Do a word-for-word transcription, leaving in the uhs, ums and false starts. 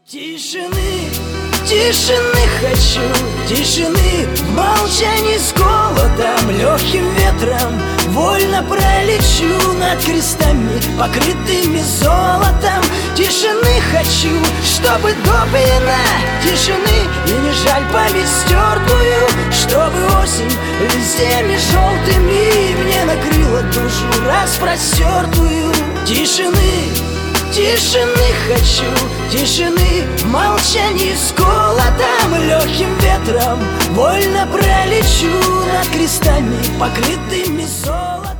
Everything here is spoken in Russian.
Тишины, тишины хочу, тишины, в молчании с голодом, легким ветром вольно пролечу над крестами, покрытыми золотом. Тишины хочу, чтобы допьяна тишины, и не жаль память стертую, чтобы осень листьями желтыми мне накрыла душу распростертую. Тишины, тишины хочу, тишины, в молчании с голодом, легким ветром вольно пролечу над крестами, покрытыми золотом.